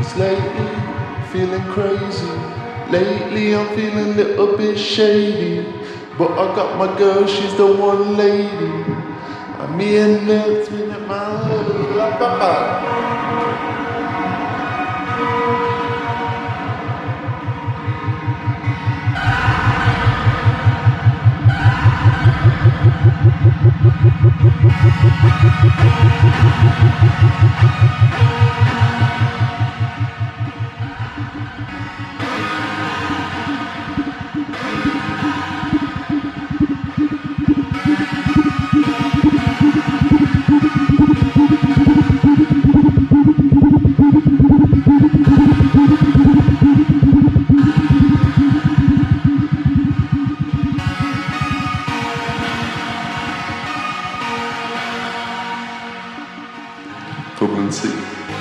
Lately, feeling crazy. Lately, I'm feeling a little bit shady. But I got my girl, she's the one lady. I'm me and that's me at my Dublin City.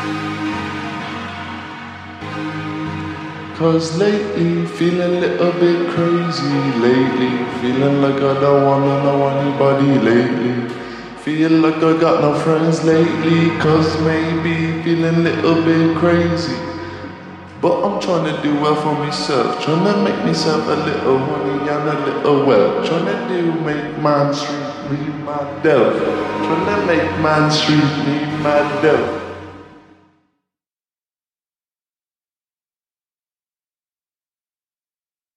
Cause lately, feeling a little bit crazy. Lately, feeling like I don't wanna know anybody lately. Feel like I got no friends lately. Cause maybe feeling a little bit crazy. But I'm trying to do well for myself. Trying to make myself a little money and a little wealth. Trying to make Man Street me my delf. Trying to make Man Street me my delf.